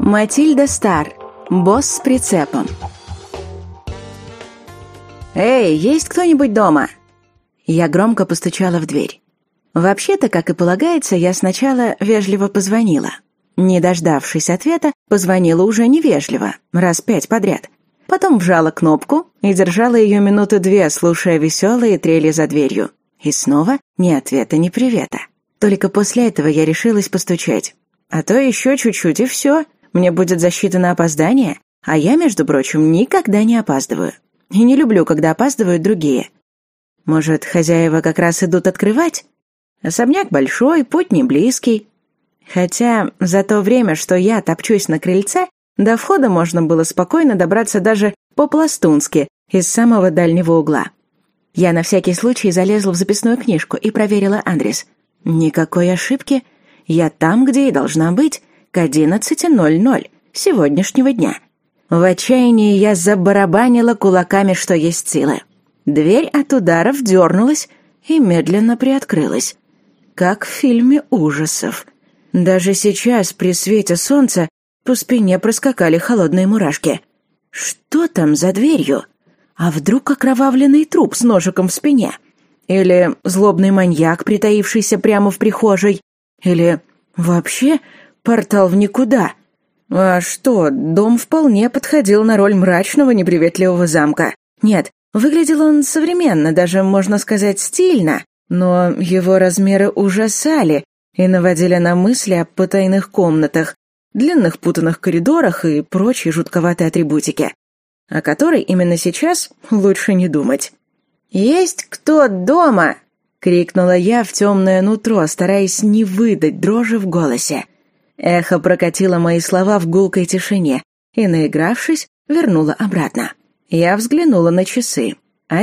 Матильда Стар. Босс с прицепом. «Эй, есть кто-нибудь дома?» Я громко постучала в дверь. Вообще-то, как и полагается, я сначала вежливо позвонила. Не дождавшись ответа, позвонила уже невежливо, раз 5 подряд. Потом вжала кнопку и держала ее минуты 2, слушая веселые трели за дверью. И снова ни ответа, ни привета. Только после этого я решилась постучать. А то еще чуть-чуть, и все. Мне будет засчитано опоздание, а я, между прочим, никогда не опаздываю. И не люблю, когда опаздывают другие. Может, хозяева как раз идут открывать? Особняк большой, путь не близкий. Хотя за то время, что я топчусь на крыльце, до входа можно было спокойно добраться даже по-пластунски, из самого дальнего угла. Я на всякий случай залезла в записную книжку и проверила адрес. Никакой ошибки. Я там, где и должна быть, к 11:00 сегодняшнего дня. В отчаянии я забарабанила кулаками, что есть силы. Дверь от ударов дернулась и медленно приоткрылась. Как в фильме ужасов. Даже сейчас, при свете солнца, по спине проскакали холодные мурашки. Что там за дверью? А вдруг окровавленный труп с ножиком в спине? Или злобный маньяк, притаившийся прямо в прихожей? Или вообще портал в никуда? А что, дом вполне подходил на роль мрачного, неприветливого замка. Нет, выглядел он современно, даже, можно сказать, стильно, но его размеры ужасали и наводили на мысли о потайных комнатах, длинных путанных коридорах и прочей жутковатой атрибутике, о которой именно сейчас лучше не думать. «Есть кто дома?» — крикнула я в темное нутро, стараясь не выдать дрожи в голосе. Эхо прокатило мои слова в гулкой тишине и, наигравшись, вернуло обратно. Я взглянула на часы.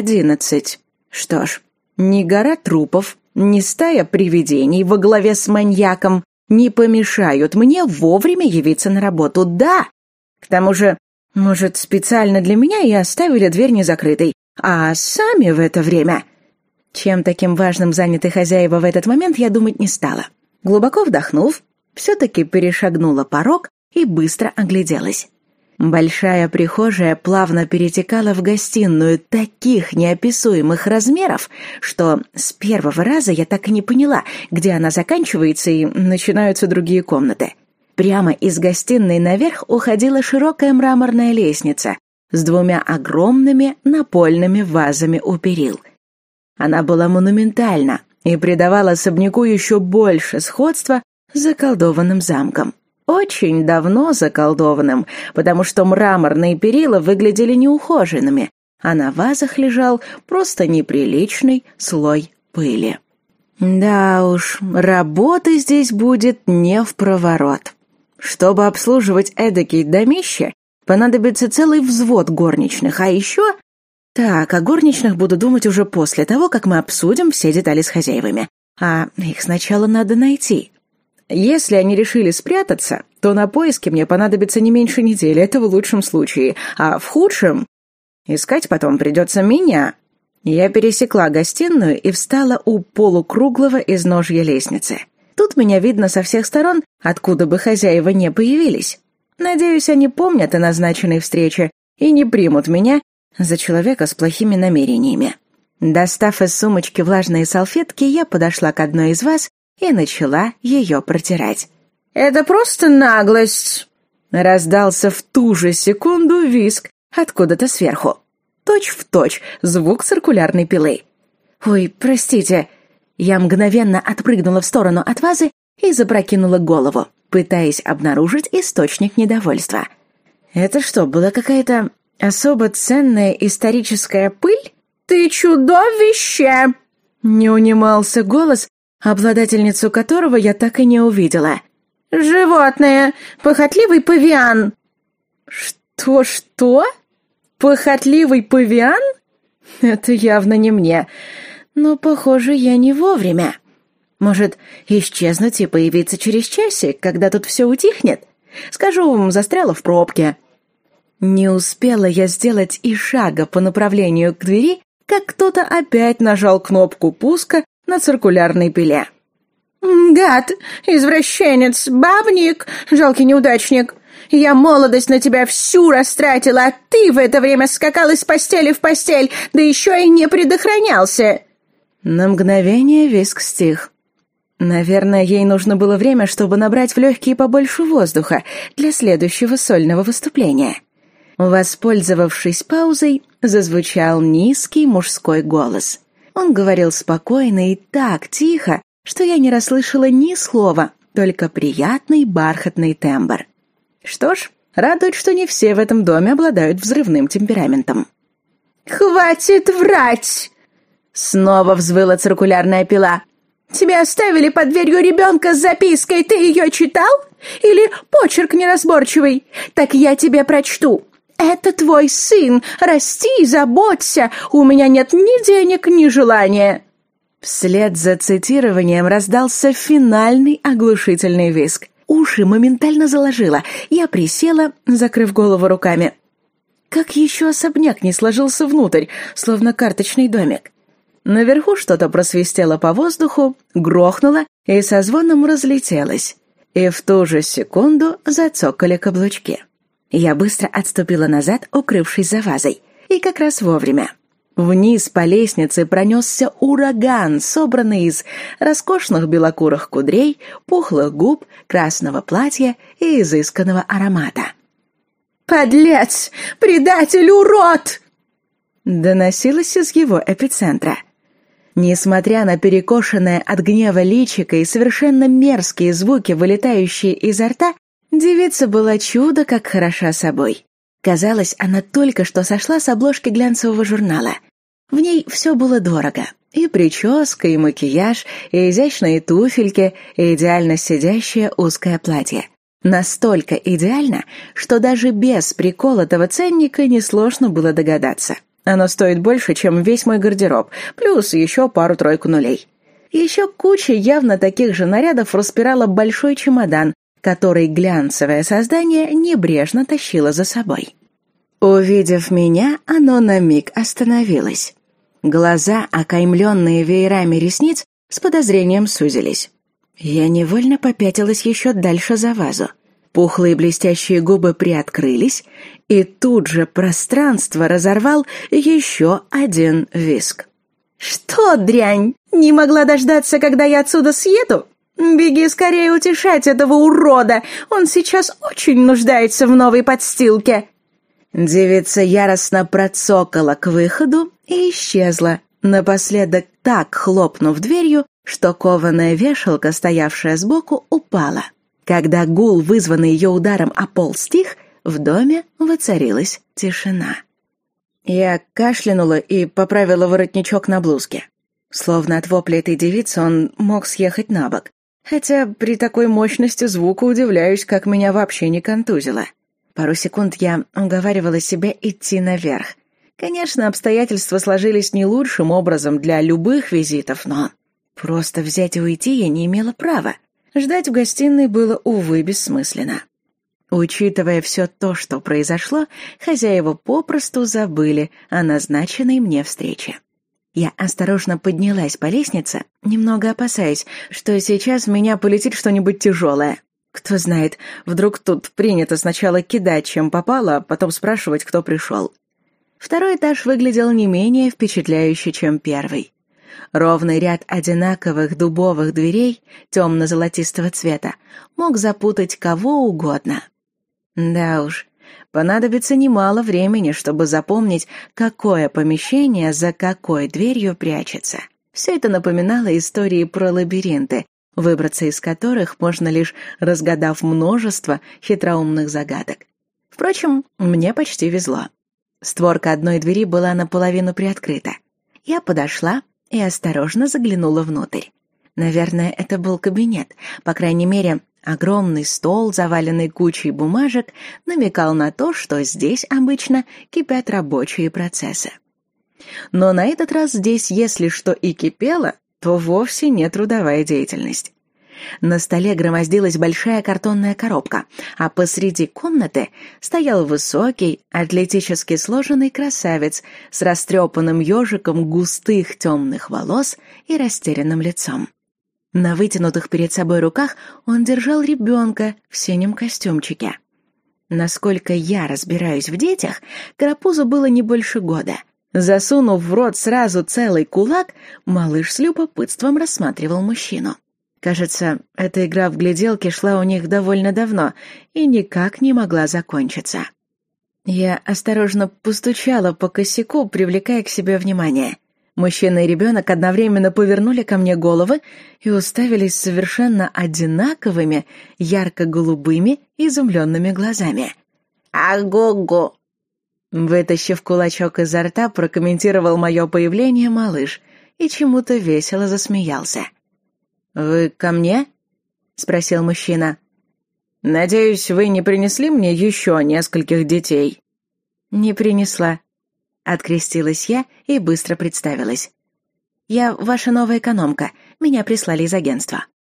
11. Что ж, ни гора трупов, ни стая привидений во главе с маньяком не помешают мне вовремя явиться на работу. Да! К тому же, может, специально для меня и оставили дверь незакрытой, а сами в это время... Чем таким важным заняты хозяева в этот момент, я думать не стала. Глубоко вдохнув, все-таки перешагнула порог и быстро огляделась. Большая прихожая плавно перетекала в гостиную таких неописуемых размеров, что с первого раза я так и не поняла, где она заканчивается и начинаются другие комнаты. Прямо из гостиной наверх уходила широкая мраморная лестница с 2 огромными напольными вазами у перил. Она была монументальна и придавала особняку еще больше сходства с заколдованным замком. Очень давно заколдованным, потому что мраморные перила выглядели неухоженными, а на вазах лежал просто неприличный слой пыли. Да уж, работы здесь будет не впроворот. Чтобы обслуживать эдакий домище, понадобится целый взвод горничных, а еще... Так, о горничных буду думать уже после того, как мы обсудим все детали с хозяевами. А их сначала надо найти. Если они решили спрятаться, то на поиски мне понадобится не меньше недели, это в лучшем случае, а в худшем искать потом придется меня. Я пересекла гостиную и встала у полукруглого изножья лестницы. Тут меня видно со всех сторон, откуда бы хозяева не появились. Надеюсь, они помнят о назначенной встрече и не примут меня за человека с плохими намерениями. Достав из сумочки влажные салфетки, я подошла к одной из ваз и начала ее протирать. «Это просто наглость!» Раздался в ту же секунду визг откуда-то сверху. Точь-в-точь звук циркулярной пилы. «Ой, простите!» Я мгновенно отпрыгнула в сторону от вазы и запрокинула голову, пытаясь обнаружить источник недовольства. «Это что, была какая-то особо ценная историческая пыль?» «Ты чудовище!» Не унимался голос, обладательницу которого я так и не увидела. «Животное! Похотливый павиан!» «Что? Похотливый павиан? Это явно не мне. Но, похоже, я не вовремя. Может, исчезнуть и появиться через часик, когда тут все утихнет? Скажу, застряла в пробке». Не успела я сделать и шага по направлению к двери, как кто-то опять нажал кнопку пуска на циркулярной пиле. «Гад! Извращенец! Бабник! Жалкий неудачник! Я молодость на тебя всю растратила, а ты в это время скакал из постели в постель, да еще и не предохранялся!» На мгновение визг стих. Наверное, ей нужно было время, чтобы набрать в легкие побольше воздуха для следующего сольного выступления. Воспользовавшись паузой, зазвучал низкий мужской голос. Он говорил спокойно и так тихо, что я не расслышала ни слова, только приятный бархатный тембр. Что ж, радует, что не все в этом доме обладают взрывным темпераментом. «Хватит врать!» Снова взвыла циркулярная пила. «Тебя оставили под дверью ребенка с запиской, ты ее читал? Или почерк неразборчивый? Так я тебе прочту. Это твой сын, расти и заботься, у меня нет ни денег, ни желания». Вслед за цитированием раздался финальный оглушительный визг. Уши моментально заложило. Я присела, закрыв голову руками. Как еще особняк не сложился внутрь, словно карточный домик? Наверху что-то просвистело по воздуху, грохнуло и со звоном разлетелось. И в ту же секунду зацокали каблучки. Я быстро отступила назад, укрывшись за вазой. И как раз вовремя. Вниз по лестнице пронесся ураган, собранный из роскошных белокурых кудрей, пухлых губ, красного платья и изысканного аромата. «Подлец! Предатель! Урод!» доносилось из его эпицентра. Несмотря на перекошенное от гнева личико и совершенно мерзкие звуки, вылетающие изо рта, девица была чудо как хороша собой. Казалось, она только что сошла с обложки глянцевого журнала. В ней все было дорого. И прическа, и макияж, и изящные туфельки, и идеально сидящее узкое платье. Настолько идеально, что даже без приколотого ценника несложно было догадаться. Оно стоит больше, чем весь мой гардероб, плюс еще пару-тройку нулей. Еще куча явно таких же нарядов распирала большой чемодан, который глянцевое создание небрежно тащило за собой. Увидев меня, оно на миг остановилось. Глаза, окаймленные веерами ресниц, с подозрением сузились. Я невольно попятилась еще дальше за вазу. Пухлые блестящие губы приоткрылись, и тут же пространство разорвал еще один визг. «Что, дрянь, не могла дождаться, когда я отсюда съеду? Беги скорее утешать этого урода, он сейчас очень нуждается в новой подстилке». Девица яростно процокала к выходу и исчезла, напоследок так хлопнув дверью, что кованая вешалка, стоявшая сбоку, упала. Когда гул, вызванный ее ударом о пол, стих, в доме воцарилась тишина. Я кашлянула и поправила воротничок на блузке. Словно от вопля этой девицы он мог съехать на бок. Хотя при такой мощности звука удивляюсь, как меня вообще не контузило. Пару секунд я уговаривала себя идти наверх. Конечно, обстоятельства сложились не лучшим образом для любых визитов, но просто взять и уйти я не имела права. Ждать в гостиной было, увы, бессмысленно. Учитывая все то, что произошло, хозяева попросту забыли о назначенной мне встрече. Я осторожно поднялась по лестнице, немного опасаясь, что сейчас в меня полетит что-нибудь тяжелое. Кто знает, вдруг тут принято сначала кидать, чем попало, а потом спрашивать, кто пришел. Второй этаж выглядел не менее впечатляюще, чем первый. Ровный ряд одинаковых дубовых дверей темно-золотистого цвета мог запутать кого угодно. Да уж, понадобится немало времени, чтобы запомнить, какое помещение за какой дверью прячется. Все это напоминало истории про лабиринты, выбраться из которых можно лишь разгадав множество хитроумных загадок. Впрочем, мне почти везло. Створка одной двери была наполовину приоткрыта. Я подошла и осторожно заглянула внутрь. Наверное, это был кабинет. По крайней мере, огромный стол, заваленный кучей бумажек, намекал на то, что здесь обычно кипят рабочие процессы. Но на этот раз здесь, если что и кипело, то вовсе не трудовая деятельность. На столе громоздилась большая картонная коробка, а посреди комнаты стоял высокий, атлетически сложенный красавец с растрепанным ежиком густых темных волос и растерянным лицом. На вытянутых перед собой руках он держал ребенка в синем костюмчике. Насколько я разбираюсь в детях, Карапузу было не больше года. Засунув в рот сразу целый кулак, малыш с любопытством рассматривал мужчину. Кажется, эта игра в гляделки шла у них довольно давно и никак не могла закончиться. Я осторожно постучала по косяку, привлекая к себе внимание. Мужчина и ребенок одновременно повернули ко мне головы и уставились совершенно одинаковыми, ярко-голубыми, изумленными глазами. «Ага-го!» Вытащив кулачок изо рта, прокомментировал мое появление малыш и чему-то весело засмеялся. «Вы ко мне?» — спросил мужчина. «Надеюсь, вы не принесли мне еще нескольких детей?» «Не принесла», — открестилась я и быстро представилась. «Я ваша новая экономка, меня прислали из агентства».